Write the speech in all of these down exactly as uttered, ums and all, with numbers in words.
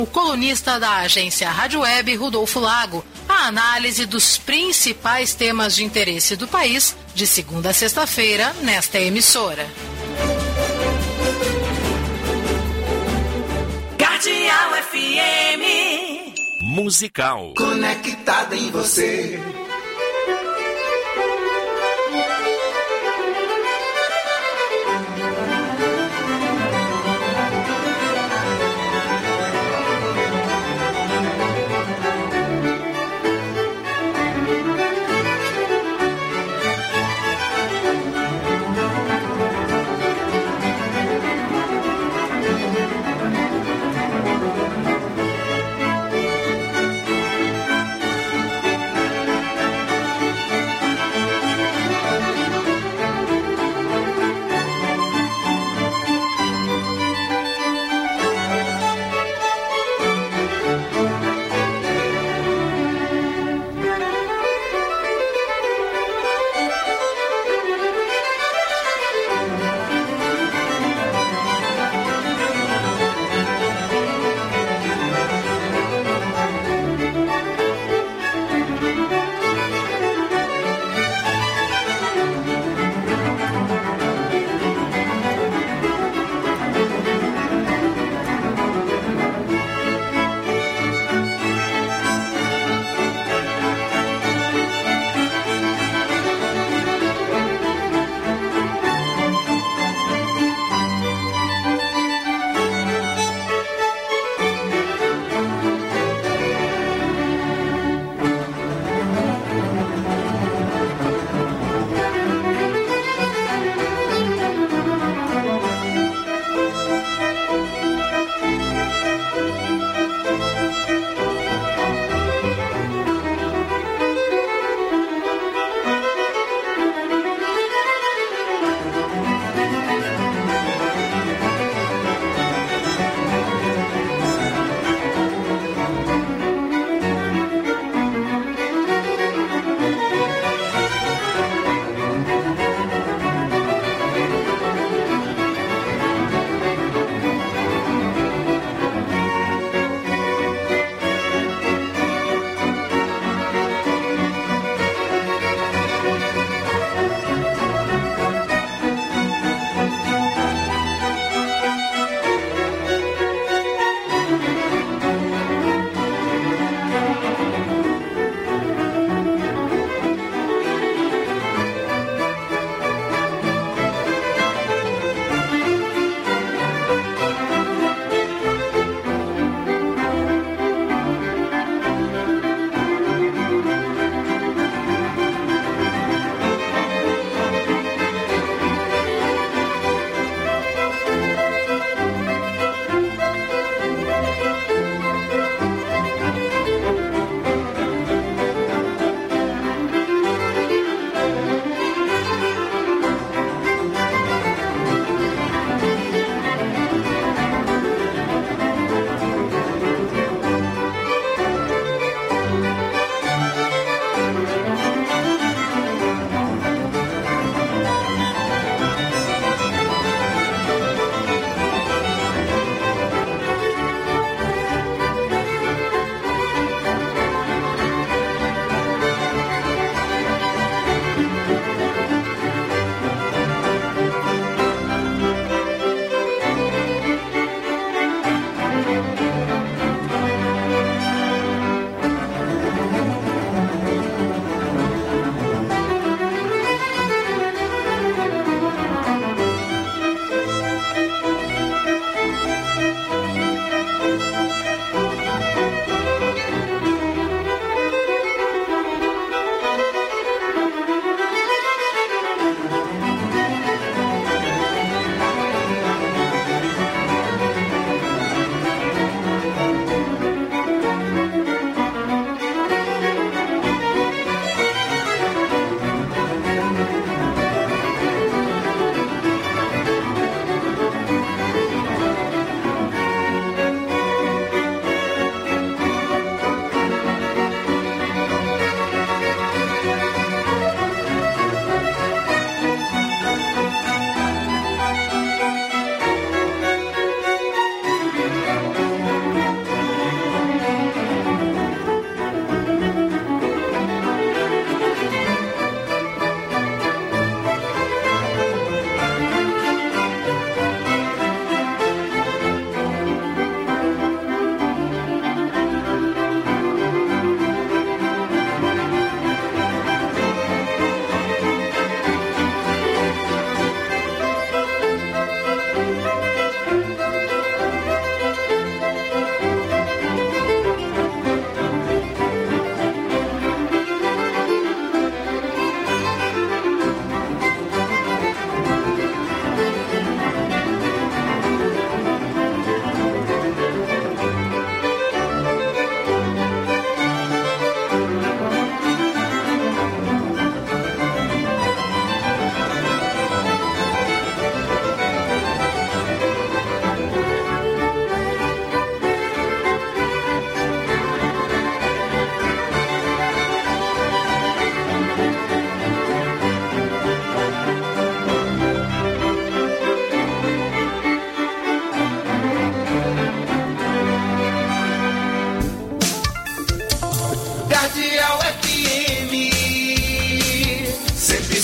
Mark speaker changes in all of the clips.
Speaker 1: o colunista da agência Rádio Web, Rodolfo Lago, a análise dos principais temas de interesse do país, de segunda a sexta-feira, nesta emissora.
Speaker 2: Cardeal F M
Speaker 3: Musical.
Speaker 4: Conectada em você.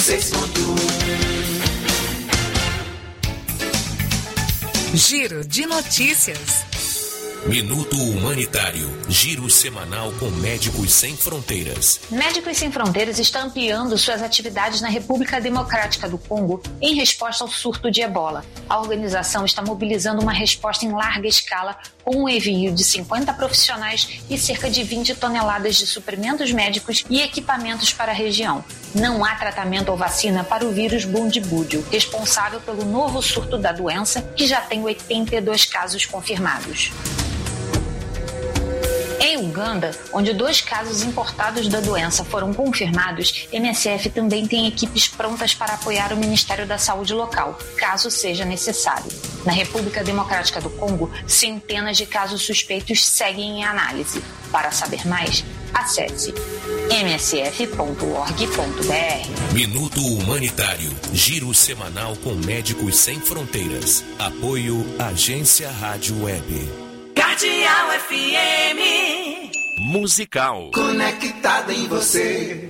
Speaker 4: seis ponto um.
Speaker 3: Giro de notícias.
Speaker 5: Minuto Humanitário, giro semanal com Médicos Sem Fronteiras.
Speaker 6: Médicos Sem Fronteiras está ampliando suas atividades na República Democrática do Congo em resposta ao surto de ebola. A organização está mobilizando uma resposta em larga escala com um envio de cinquenta profissionais e cerca de vinte toneladas de suprimentos médicos e equipamentos para a região. Não há tratamento ou vacina para o vírus Bundibugyo, responsável pelo novo surto da doença, que já tem oitenta e dois casos confirmados. Em Uganda, onde dois casos importados da doença foram confirmados, M S F também tem equipes prontas para apoiar o Ministério da Saúde local, caso seja necessário. Na República Democrática do Congo, centenas de casos suspeitos seguem em análise. Para saber mais, acesse m s f ponto org ponto b r.
Speaker 5: Minuto Humanitário, giro semanal com Médicos Sem Fronteiras. Apoio Agência Rádio Web.
Speaker 2: Cardeal F M.
Speaker 5: Musical.
Speaker 4: Conectada em você.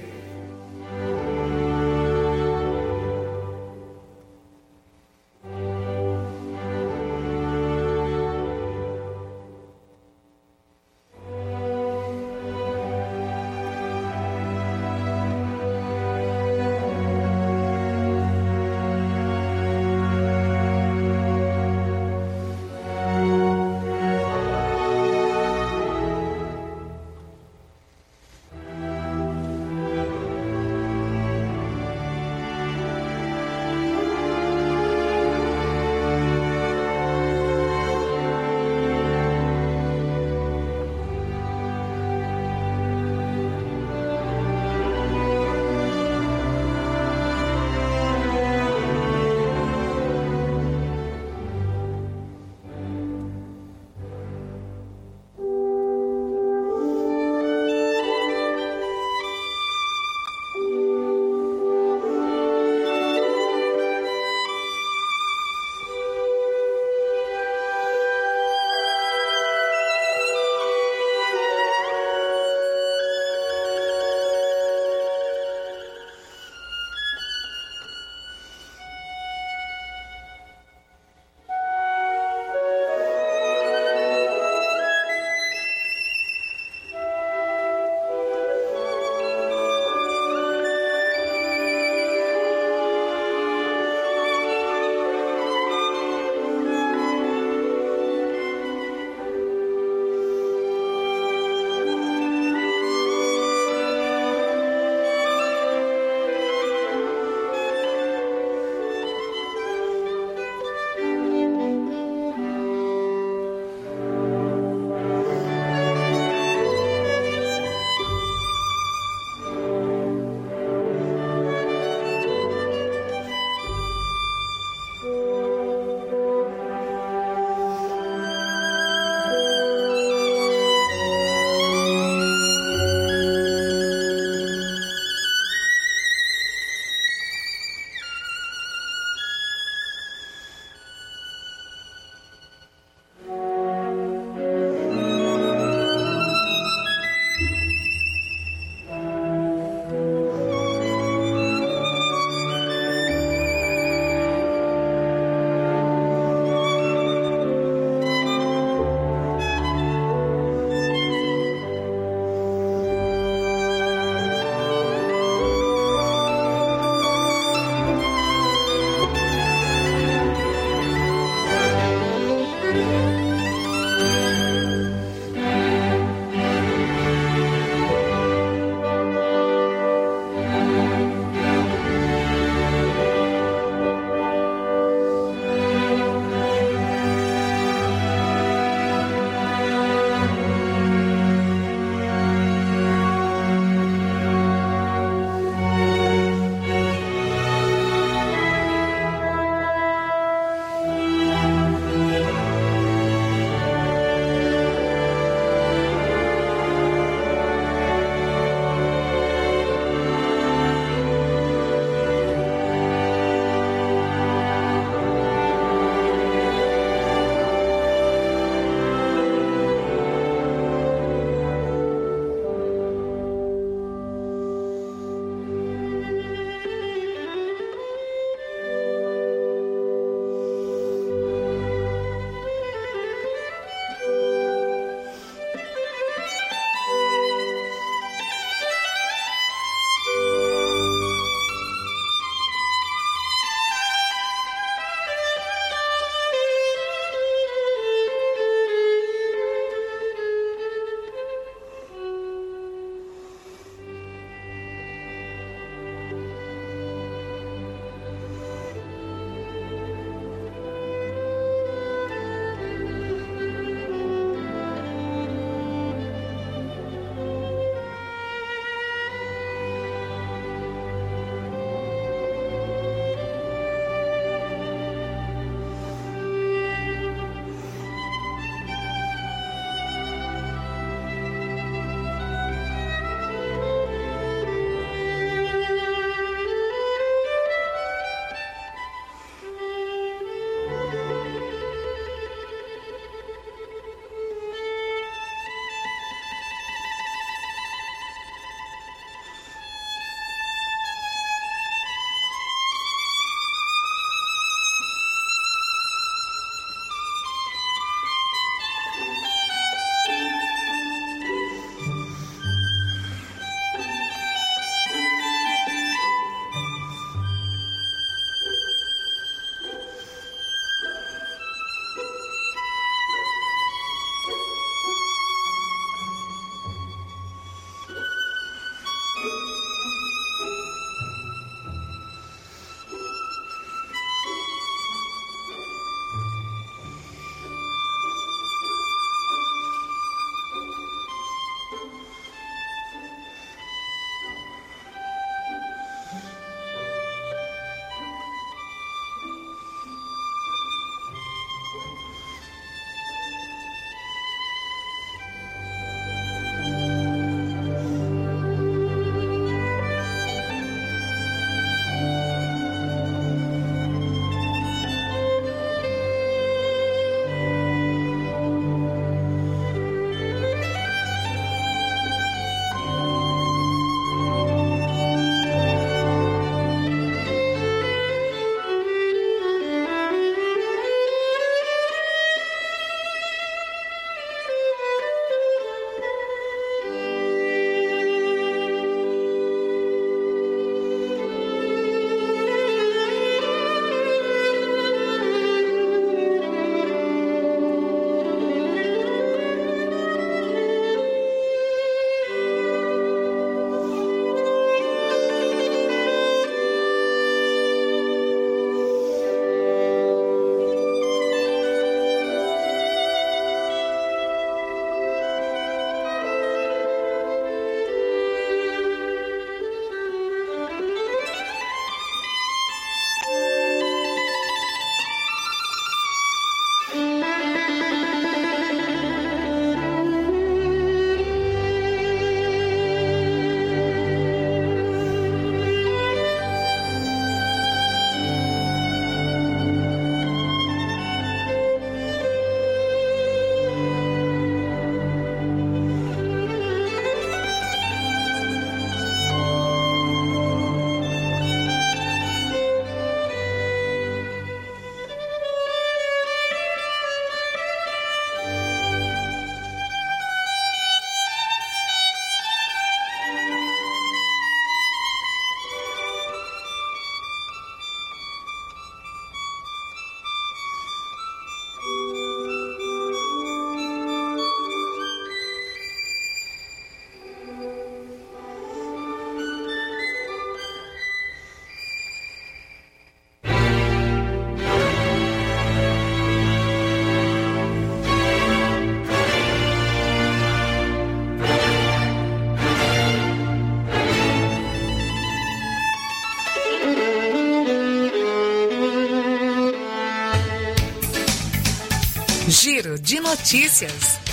Speaker 3: de notícias.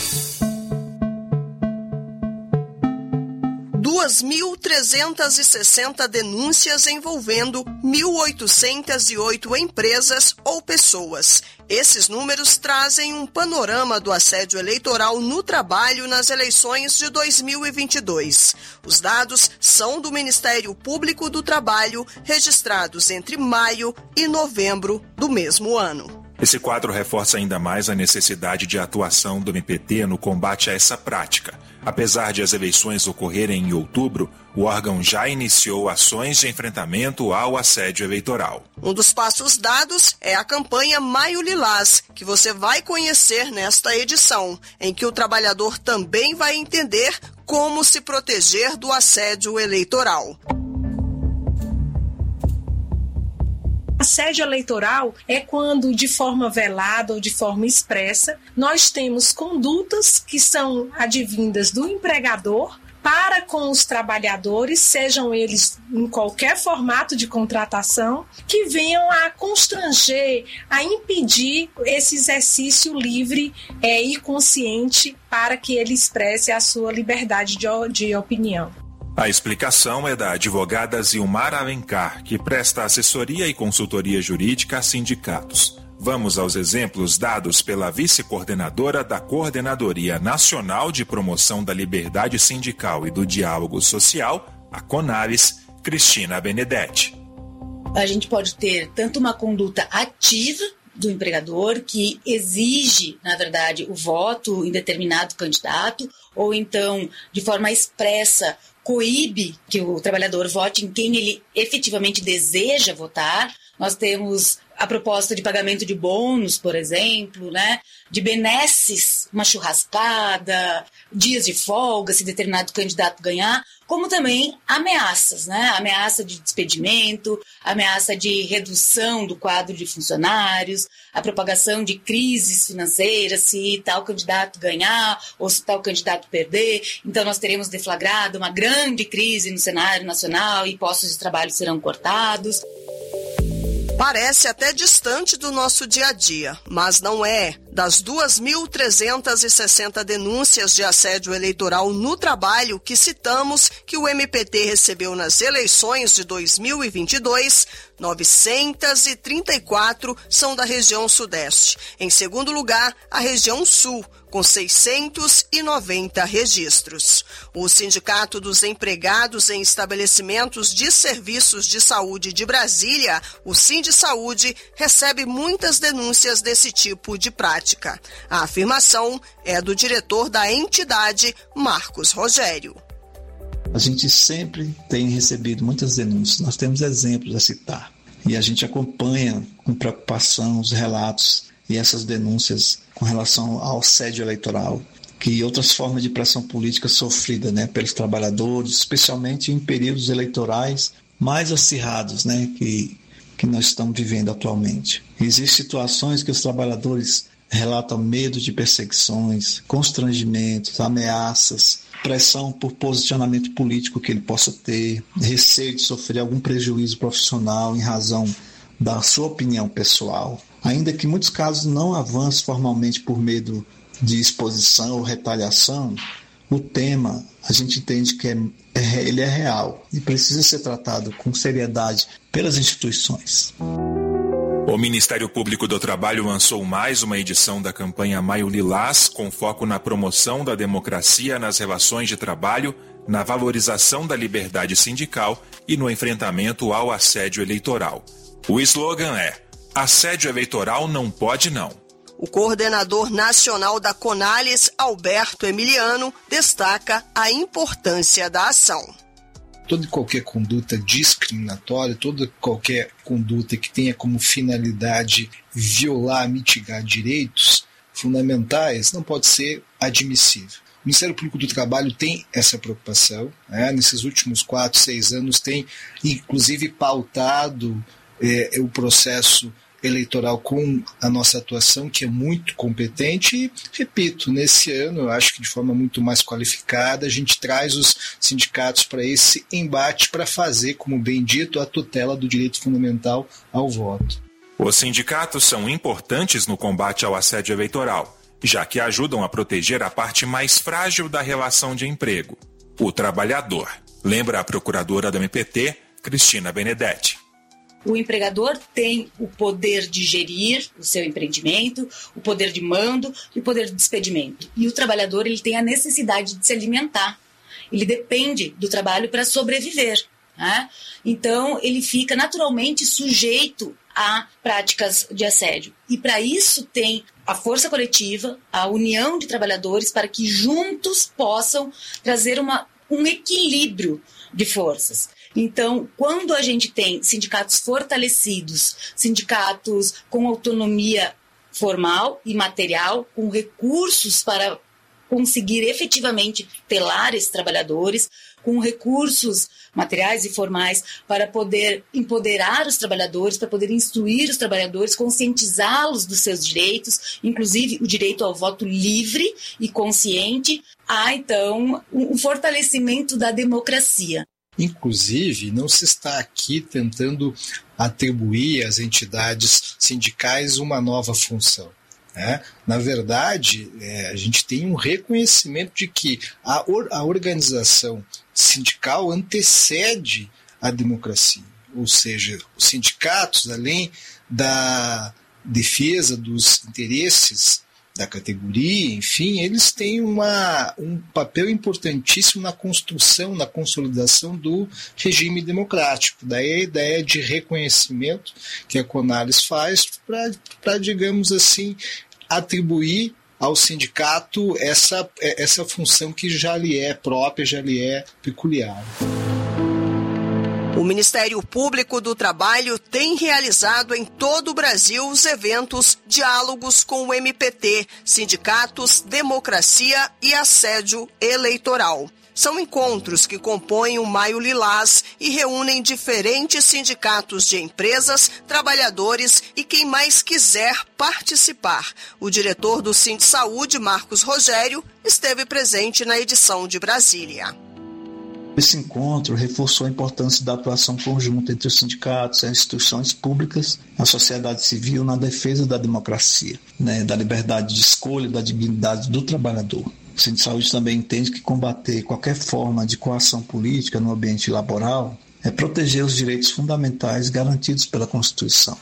Speaker 7: duas mil trezentas e sessenta denúncias envolvendo mil oitocentas e oito empresas ou pessoas. Esses números trazem um panorama do assédio eleitoral no trabalho nas eleições de dois mil e vinte e dois. Os dados são do Ministério Público do Trabalho, registrados entre maio e novembro do mesmo ano.
Speaker 8: Esse quadro reforça ainda mais a necessidade de atuação do M P T no combate a essa prática. Apesar de as eleições ocorrerem em outubro, o órgão já iniciou ações de enfrentamento ao assédio eleitoral.
Speaker 7: Um dos passos dados é a campanha Maio Lilás, que você vai conhecer nesta edição, em que o trabalhador também vai entender como se proteger do assédio eleitoral.
Speaker 9: Assédio eleitoral é quando, de forma velada ou de forma expressa, nós temos condutas que são advindas do empregador para com os trabalhadores, sejam eles em qualquer formato de contratação, que venham a constranger, a impedir esse exercício livre é, e consciente para que ele expresse a sua liberdade de, de opinião.
Speaker 8: A explicação é da advogada Zilmar Alencar, que presta assessoria e consultoria jurídica a sindicatos. Vamos aos exemplos dados pela vice-coordenadora da Coordenadoria Nacional de Promoção da Liberdade Sindical e do Diálogo Social, a CONALES, Cristina Benedetti.
Speaker 10: A gente pode ter tanto uma conduta ativa do empregador, que exige, na verdade, o voto em determinado candidato, ou então, de forma expressa, coíbe que o trabalhador vote em quem ele efetivamente deseja votar. Nós temos a proposta de pagamento de bônus, por exemplo, né? De benesses, uma churrascada, dias de folga, se determinado candidato ganhar, como também ameaças, né? Ameaça de despedimento, ameaça de redução do quadro de funcionários, a propagação de crises financeiras, se tal candidato ganhar ou se tal candidato perder. Então nós teremos deflagrado uma grande crise no cenário nacional e postos de trabalho serão cortados.
Speaker 7: Parece até distante do nosso dia a dia, mas não é. Das duas mil trezentas e sessenta denúncias de assédio eleitoral no trabalho que citamos que o M P T recebeu nas eleições de dois mil e vinte e dois, novecentas e trinta e quatro são da região Sudeste. Em segundo lugar, a região Sul, com seiscentos e noventa registros. O Sindicato dos Empregados em Estabelecimentos de Serviços de Saúde de Brasília, o Sindisaúde, recebe muitas denúncias desse tipo de prática. A afirmação é do diretor da entidade, Marcos Rogério.
Speaker 11: A gente sempre tem recebido muitas denúncias, nós temos exemplos a citar. E a gente acompanha com preocupação os relatos e essas denúncias com relação ao assédio eleitoral, que outras formas de pressão política sofrida, né, pelos trabalhadores, especialmente em períodos eleitorais mais acirrados, né, que, que nós estamos vivendo atualmente. Existem situações que os trabalhadores relatam medo de perseguições, constrangimentos, ameaças, pressão por posicionamento político que ele possa ter, receio de sofrer algum prejuízo profissional em razão da sua opinião pessoal. Ainda que em muitos casos não avance formalmente por medo de exposição ou retaliação, o tema a gente entende que é, é, ele é real e precisa ser tratado com seriedade pelas instituições.
Speaker 8: O Ministério Público do Trabalho lançou mais uma edição da campanha Maio Lilás, com foco na promoção da democracia nas relações de trabalho, na valorização da liberdade sindical e no enfrentamento ao assédio eleitoral. O slogan é: assédio eleitoral não pode não.
Speaker 7: O coordenador nacional da CONALES, Alberto Emiliano, destaca a importância da ação.
Speaker 12: Toda e qualquer conduta discriminatória, toda qualquer conduta que tenha como finalidade violar, mitigar direitos fundamentais, não pode ser admissível. O Ministério Público do Trabalho tem essa preocupação, né? Nesses últimos quatro, seis anos tem inclusive pautado é, o processo eleitoral com a nossa atuação, que é muito competente, e, repito, nesse ano, eu acho que de forma muito mais qualificada, a gente traz os sindicatos para esse embate, para fazer, como bem dito, a tutela do direito fundamental ao voto.
Speaker 8: Os sindicatos são importantes no combate ao assédio eleitoral. já que ajudam a proteger a parte mais frágil da relação de emprego, o trabalhador. Lembra a procuradora da M P T, Cristina Benedetti.
Speaker 10: O empregador tem o poder de gerir o seu empreendimento, o poder de mando e o poder de despedimento. E o trabalhador ele tem a necessidade de se alimentar. Ele depende do trabalho para sobreviver. Né? Então, ele fica naturalmente sujeito a práticas de assédio. E para isso tem a força coletiva, a união de trabalhadores para que juntos possam trazer uma, um equilíbrio de forças. Então, quando a gente tem sindicatos fortalecidos, sindicatos com autonomia formal e material, com recursos para conseguir efetivamente telar esses trabalhadores, com recursos materiais e formais para poder empoderar os trabalhadores, para poder instruir os trabalhadores, conscientizá-los dos seus direitos, inclusive o direito ao voto livre e consciente, há então um fortalecimento da democracia.
Speaker 12: Inclusive, não se está aqui tentando atribuir às entidades sindicais uma nova função. Né? Na verdade, é, a gente tem um reconhecimento de que a, or, a organização sindical antecede a democracia. Ou seja, os sindicatos, além da defesa dos interesses da categoria, enfim, eles têm uma, um papel importantíssimo na construção, na consolidação do regime democrático. Daí a ideia de reconhecimento que a CONALES faz para, digamos assim, atribuir ao sindicato essa, essa função que já lhe é própria, já lhe é peculiar.
Speaker 7: O Ministério Público do Trabalho tem realizado em todo o Brasil os eventos Diálogos com o M P T, Sindicatos, Democracia e Assédio Eleitoral. São encontros que compõem o Maio Lilás e reúnem diferentes sindicatos de empresas, trabalhadores e quem mais quiser participar. O diretor do Sindsaúde, Marcos Rogério, esteve presente na edição de Brasília.
Speaker 11: Esse encontro reforçou a importância da atuação conjunta entre os sindicatos, as instituições públicas, a sociedade civil na defesa da democracia, né, da liberdade de escolha e da dignidade do trabalhador. O Sindsaúde também entende que combater qualquer forma de coação política no ambiente laboral é proteger os direitos fundamentais garantidos pela Constituição.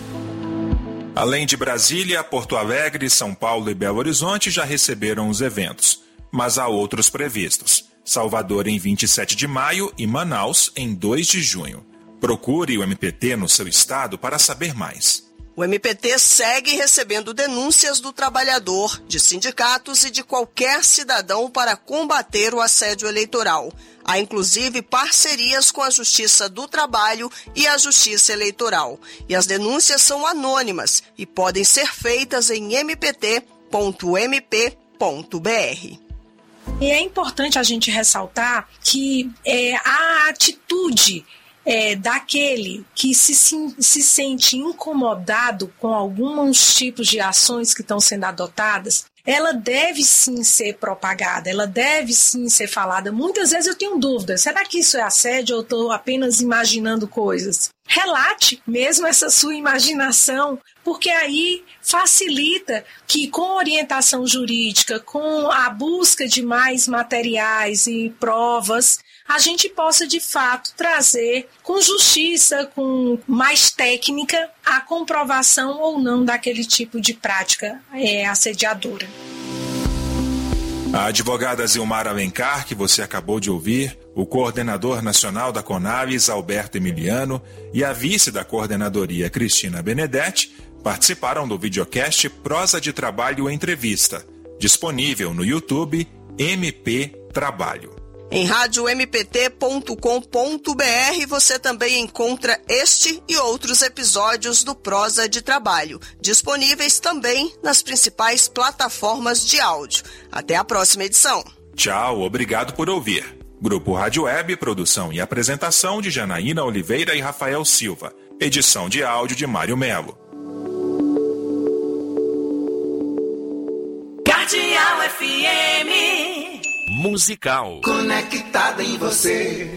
Speaker 8: Além de Brasília, Porto Alegre, São Paulo e Belo Horizonte já receberam os eventos, mas há outros previstos. Salvador em vinte e sete de maio e Manaus em dois de junho. Procure o M P T no seu estado para saber mais.
Speaker 7: O M P T segue recebendo denúncias do trabalhador, de sindicatos e de qualquer cidadão para combater o assédio eleitoral. Há inclusive parcerias com a Justiça do Trabalho e a Justiça Eleitoral. E as denúncias são anônimas e podem ser feitas em m p t ponto m p ponto b r.
Speaker 9: E é importante a gente ressaltar que é, a atitude é, daquele que se, se sente incomodado com alguns tipos de ações que estão sendo adotadas, ela deve sim ser propagada, ela deve sim ser falada. Muitas vezes eu tenho dúvidas, será que isso é assédio ou eu estou apenas imaginando coisas? Relate mesmo essa sua imaginação, porque aí facilita que com orientação jurídica, com a busca de mais materiais e provas, a gente possa de fato trazer com justiça, com mais técnica, a comprovação ou não daquele tipo de prática é, assediadora.
Speaker 8: A advogada Zilmar Alencar, que você acabou de ouvir, o coordenador nacional da CONALES, Alberto Emiliano, e a vice da coordenadoria, Cristina Benedetti, participaram do videocast Prosa de Trabalho Entrevista, disponível no YouTube M P Trabalho.
Speaker 7: Em rádio m p t ponto com ponto b r você também encontra este e outros episódios do Prosa de Trabalho, disponíveis também nas principais plataformas de áudio. Até a próxima edição.
Speaker 8: Tchau, obrigado por ouvir. Grupo Rádio Web, produção e apresentação de Janaína Oliveira e Rafael Silva. Edição de áudio de Mário Melo.
Speaker 2: Cardeal F M
Speaker 5: Musical.
Speaker 4: Conectada em você.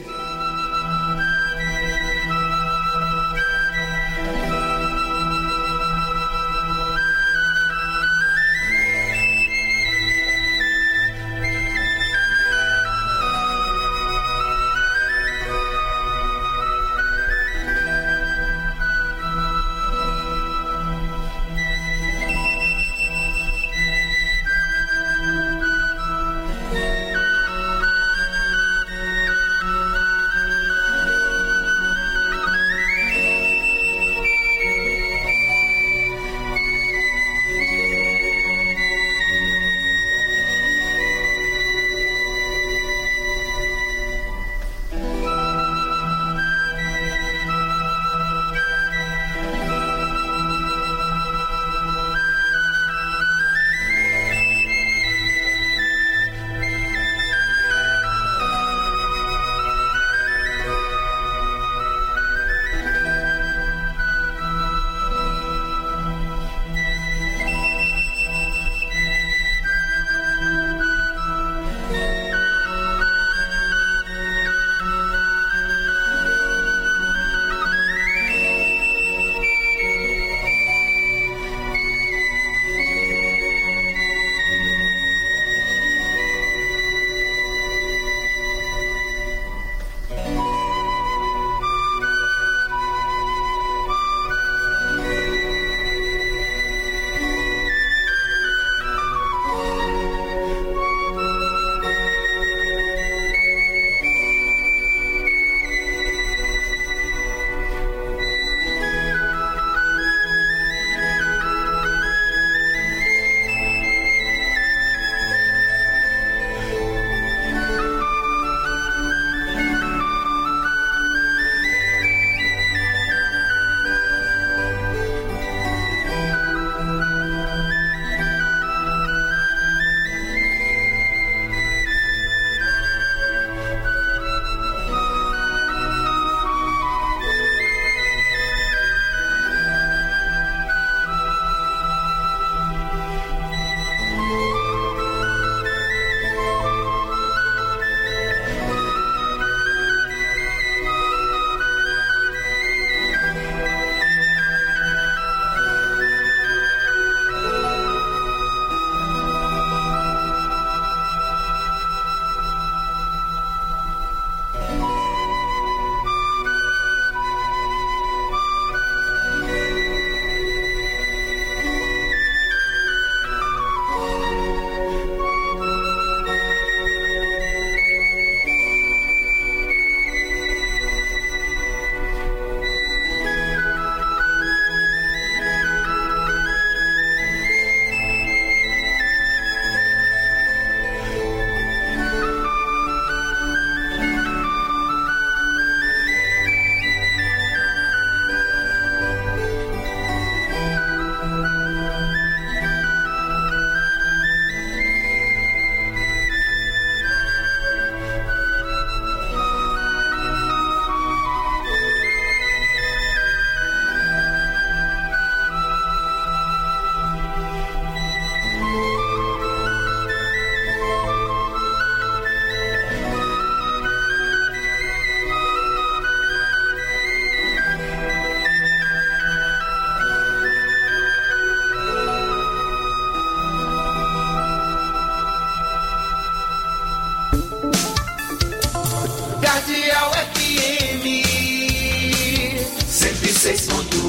Speaker 4: Cardeal F M cento e seis ponto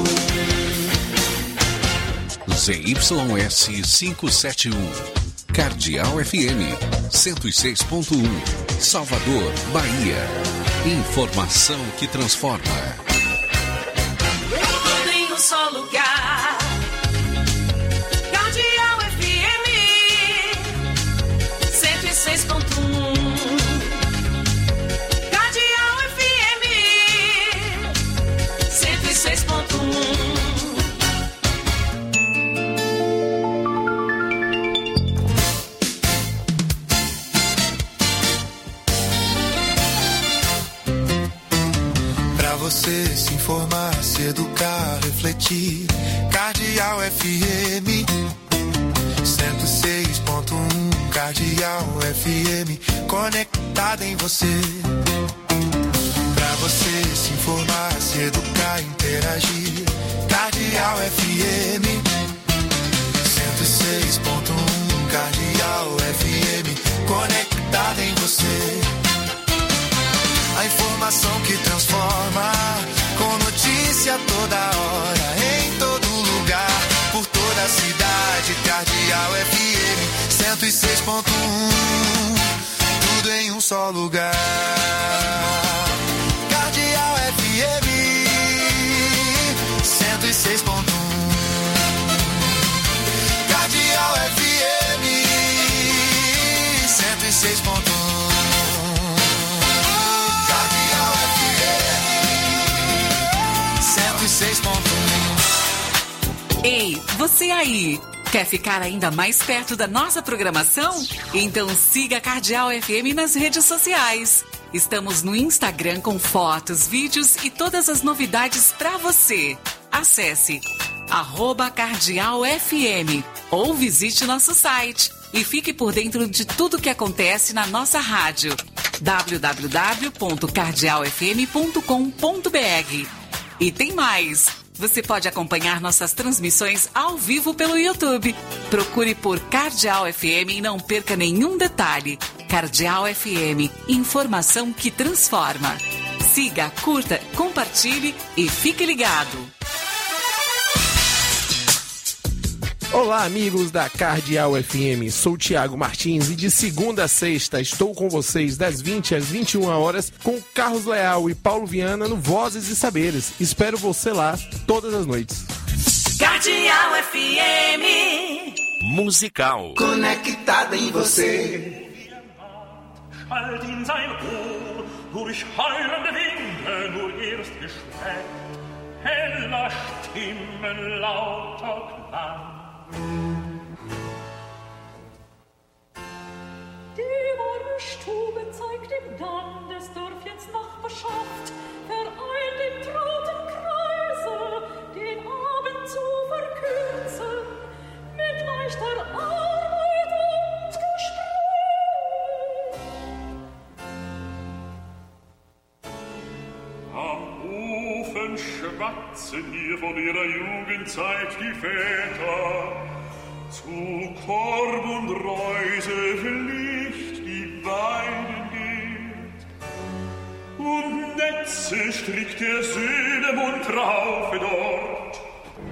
Speaker 4: um.
Speaker 13: Z Y S quinhentos e setenta e um. Cardeal F M cento e seis ponto um. Salvador, Bahia. Informação que transforma.
Speaker 2: Tudo em um só lugar. Cardeal F M cento e seis ponto um. Cardeal F M cento e seis ponto um.
Speaker 4: Você se informar, se educar, refletir. Cardeal F M cento e seis ponto um. Cardeal F M conectada em você. Pra você se informar, se educar, interagir. Cardeal F M cento e seis ponto um. Cardeal F M conectada em você. A informação que transforma, com notícia toda hora, em todo lugar, por toda a cidade. Cardeal F M cento e seis ponto um, tudo em um só lugar. Cardeal F M cento e seis ponto um. Cardeal F M cento e seis ponto um.
Speaker 3: Ei, você aí! Quer ficar ainda mais perto da nossa programação? Então siga a Cardeal F M nas redes sociais. Estamos no Instagram com fotos, vídeos e todas as novidades para você. Acesse arroba Cardeal F M ou visite nosso site e fique por dentro de tudo que acontece na nossa rádio. w w w ponto cardeal f m ponto com ponto b r. E tem mais! Você pode acompanhar nossas transmissões ao vivo pelo YouTube. Procure por Cardeal F M e não perca nenhum detalhe. Cardeal F M, informação que transforma. Siga, curta, compartilhe e fique ligado.
Speaker 14: Olá, amigos da Cardeal F M, sou Tiago Martins e de segunda a sexta estou com vocês das vinte às vinte e uma horas com Carlos Leal e Paulo Viana no Vozes e Saberes. Espero você lá todas as noites.
Speaker 2: Cardeal F M
Speaker 5: Musical.
Speaker 4: Conectada em você.
Speaker 15: Schallt in sein Ohr, durch heulende Winde nur erst geschweckt, heller Stimmen lauter Klang.
Speaker 16: Die warme Stube zeigt im Gang des Dörfchens Nachbarschaft, vereint im trauten Kreise, den Abend zu verkürzen, mit leichter Arbeit und Gespräch.
Speaker 15: Am Ofen schwatzen hier von ihrer Jugendzeit die Väter, zu Korb und Reuse Pflicht die Weiden geht, und Netze strickt der Söhne Mundraufe dort.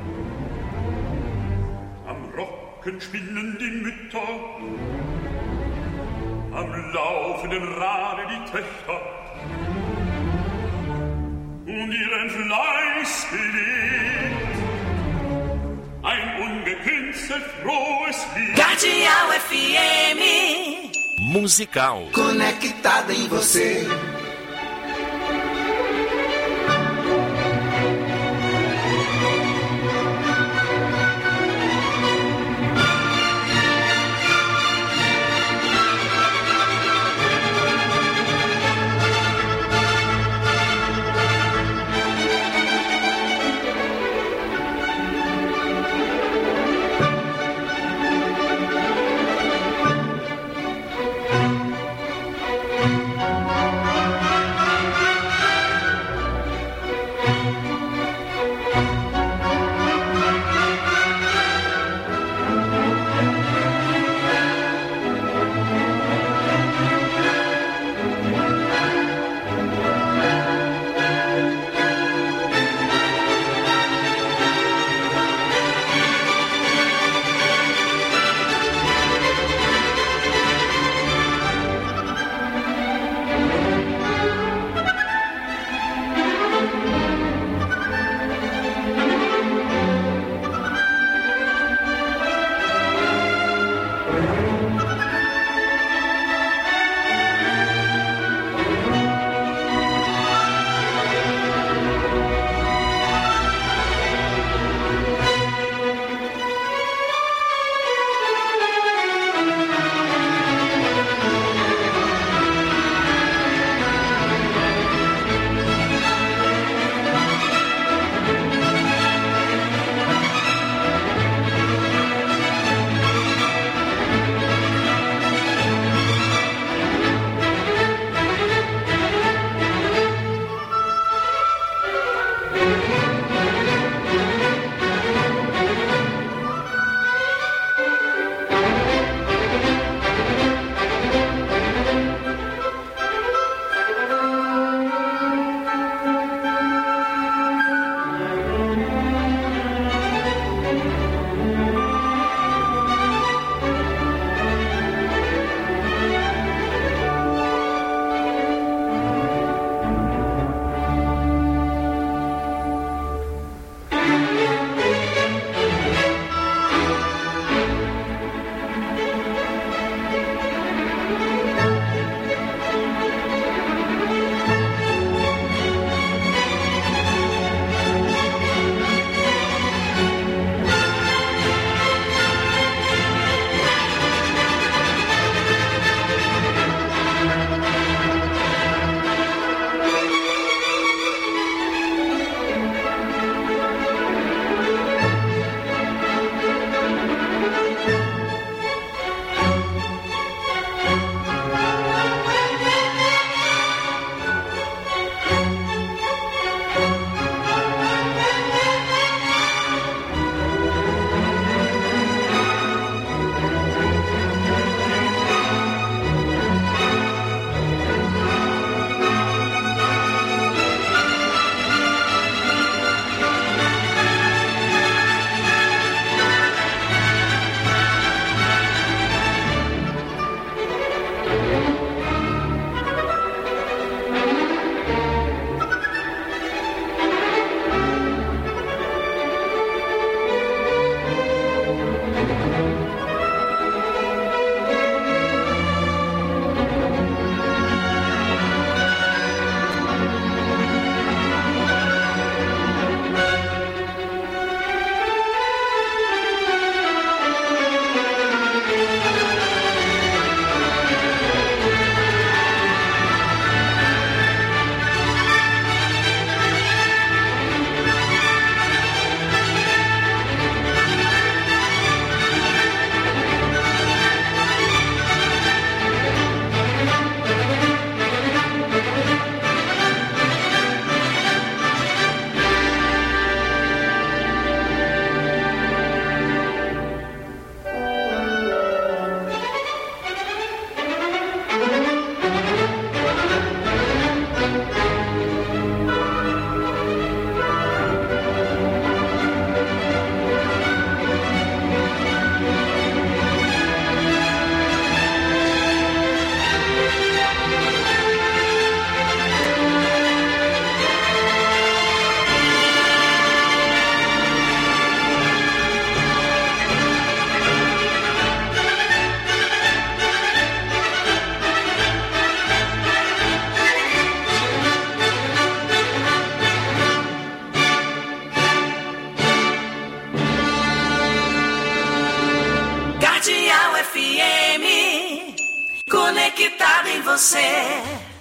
Speaker 15: Am Rocken spinnen die Mütter, am laufenden Rade die Töchter, und ihren Fleiß belegt ein ungekünstet frohes Lied.
Speaker 2: Cardeal F M
Speaker 5: Musical.
Speaker 4: Conectada em você.
Speaker 2: em você.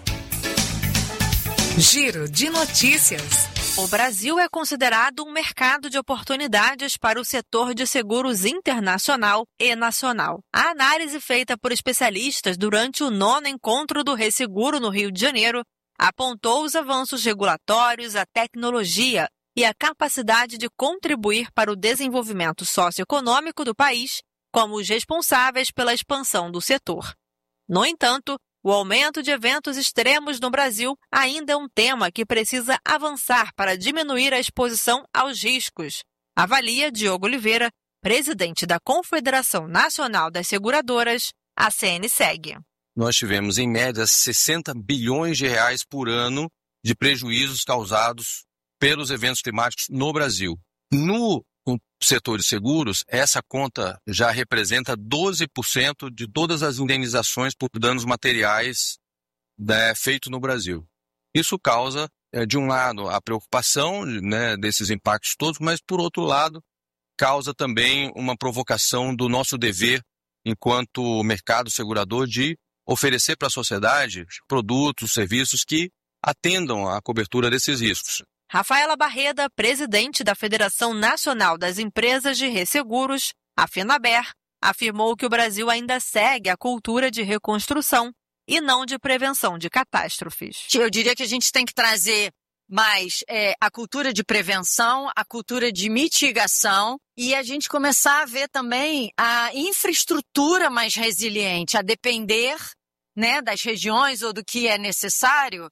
Speaker 17: Giro de notícias.
Speaker 18: O Brasil é considerado um mercado de oportunidades para o setor de seguros internacional e nacional. A análise feita por especialistas durante o nono encontro do Resseguro no Rio de Janeiro apontou os avanços regulatórios, a tecnologia e a capacidade de contribuir para o desenvolvimento socioeconômico do país como os responsáveis pela expansão do setor. No entanto, o aumento de eventos extremos no Brasil ainda é um tema que precisa avançar para diminuir a exposição aos riscos, avalia Diogo Oliveira, presidente da Confederação Nacional das Seguradoras, a C N S E G.
Speaker 19: Nós tivemos, em média, sessenta bilhões de reais por ano de prejuízos causados pelos eventos climáticos no Brasil. No setor de seguros, essa conta já representa doze por cento de todas as indenizações por danos materiais né, feitos no Brasil. Isso causa, de um lado, a preocupação né, desses impactos todos, mas, por outro lado, causa também uma provocação do nosso dever, enquanto mercado segurador, de oferecer para a sociedade produtos, serviços que atendam à cobertura desses riscos.
Speaker 18: Rafaela Barreda, presidente da Federação Nacional das Empresas de Resseguros, a FENABER, afirmou que o Brasil ainda segue a cultura de reconstrução e não de prevenção de catástrofes.
Speaker 20: Eu diria que a gente tem que trazer mais é, a cultura de prevenção, a cultura de mitigação e a gente começar a ver também a infraestrutura mais resiliente, a depender né, das regiões ou do que é necessário,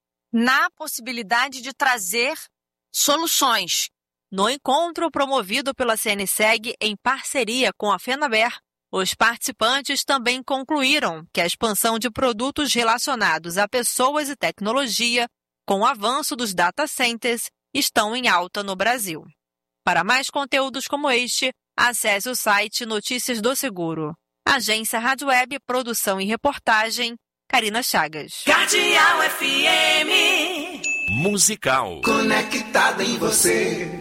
Speaker 20: na possibilidade de trazer soluções.
Speaker 18: No encontro promovido pela C N S E G em parceria com a FENABER, os participantes também concluíram que a expansão de produtos relacionados a pessoas e tecnologia, com o avanço dos data centers, estão em alta no Brasil. Para mais conteúdos como este, acesse o site Notícias do Seguro. Agência Rádio Web, produção e reportagem, Karina Chagas.
Speaker 2: Cardeal F M.
Speaker 5: Musical.
Speaker 4: Conectada em você.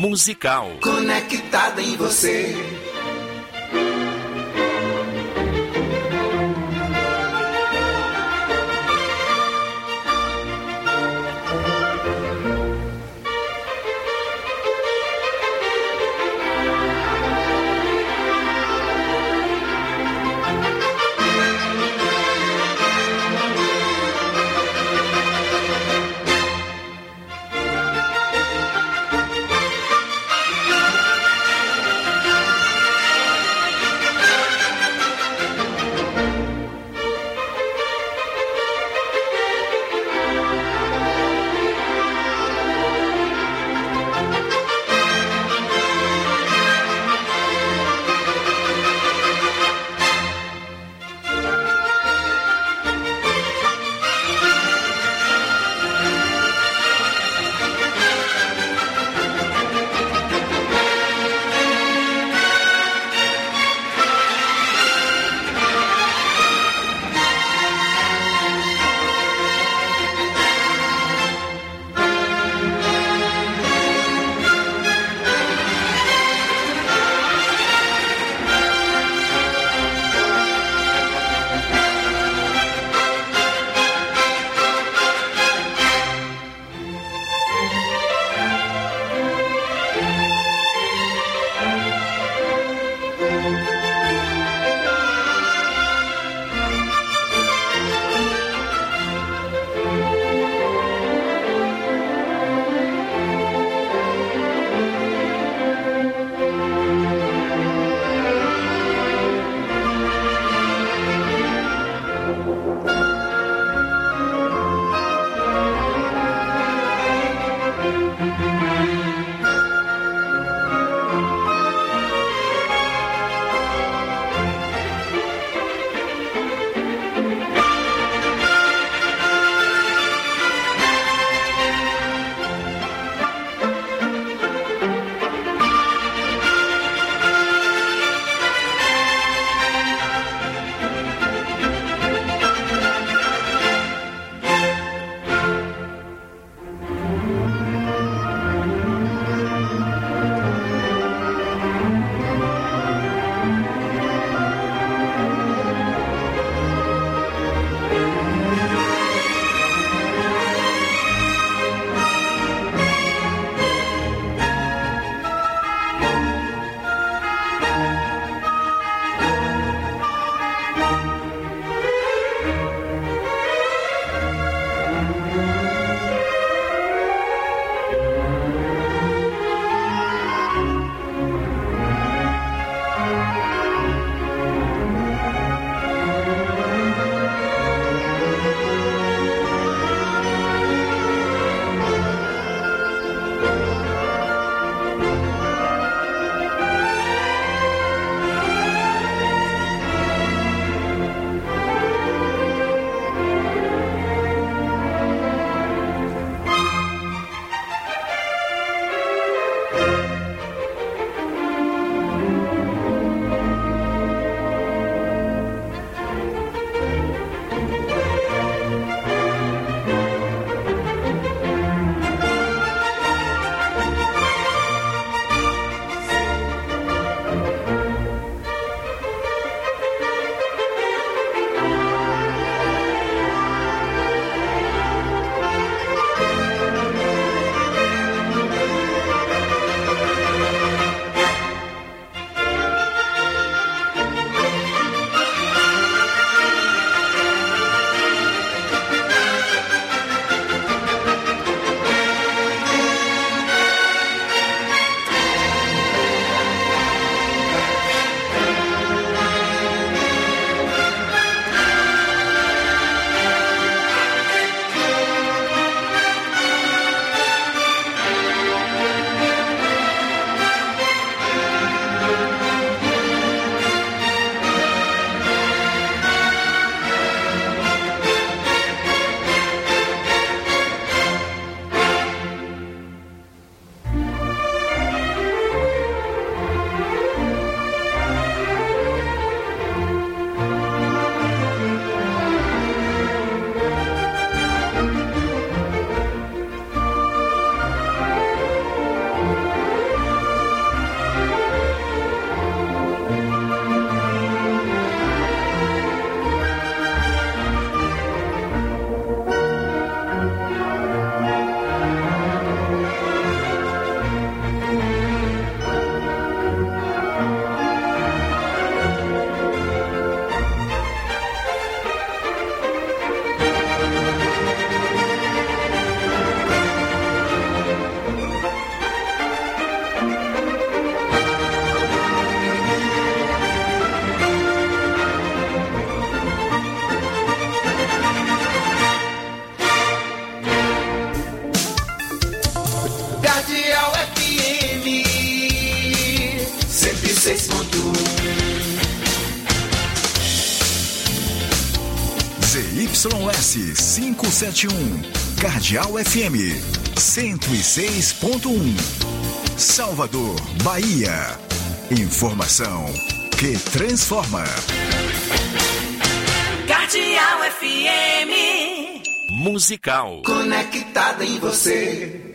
Speaker 5: musical.
Speaker 21: Conectada em você.
Speaker 1: Z Y S quinhentos e setenta e um, Cardeal F M cento e seis ponto um, Salvador, Bahia. Informação que transforma.
Speaker 2: Cardeal F M
Speaker 5: Musical.
Speaker 21: Conectada em você.